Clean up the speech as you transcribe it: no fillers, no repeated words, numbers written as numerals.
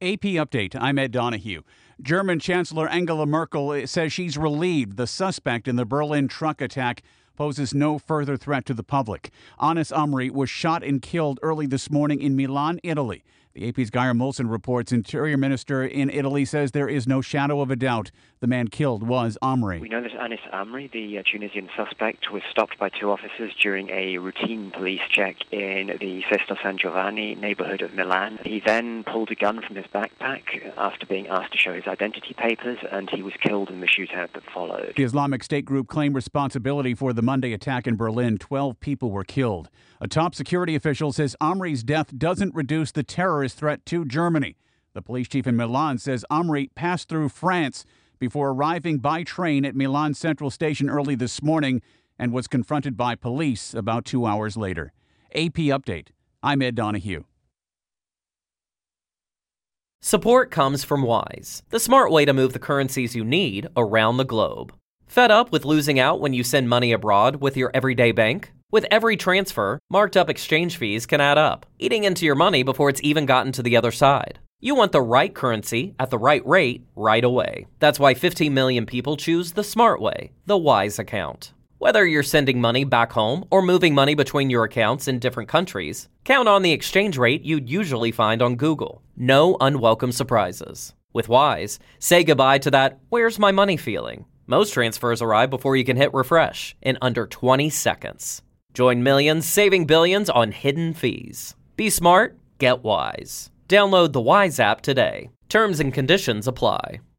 AP Update, I'm Ed Donahue. German Chancellor Angela Merkel says she's relieved the suspect in the Berlin truck attack poses no further threat to the public. Anis Amri was shot and killed early this morning in Milan, Italy. The AP's Geir Molson reports Interior Minister in Italy says there is no shadow of a doubt the man killed was Amri. We know that Anis Amri, the Tunisian suspect, was stopped by two officers during a routine police check in the Sesto San Giovanni neighborhood of Milan. He then pulled a gun from his backpack after being asked to show his identity papers, and he was killed in the shootout that followed. The Islamic State group claimed responsibility for the Monday attack in Berlin. 12 people were killed. A top security official says Amri's death doesn't reduce the terrorist threat to Germany. The police chief in Milan says Amri passed through France before arriving by train at Milan Central Station early this morning and was confronted by police about 2 hours later. AP Update. I'm Ed Donahue. Support comes from Wise, the smart way to move the currencies you need around the globe. Fed up with losing out when you send money abroad with your everyday bank? With every transfer, marked up exchange fees can add up, eating into your money before it's even gotten to the other side. You want the right currency at the right rate right away. That's why 15 million people choose the smart way, the Wise account. Whether you're sending money back home or moving money between your accounts in different countries, count on the exchange rate you'd usually find on Google. No unwelcome surprises. With Wise, say goodbye to that "where's my money" feeling. Most transfers arrive before you can hit refresh in under 20 seconds. Join millions saving billions on hidden fees. Be smart, get Wise. Download the Wise app today. Terms and conditions apply.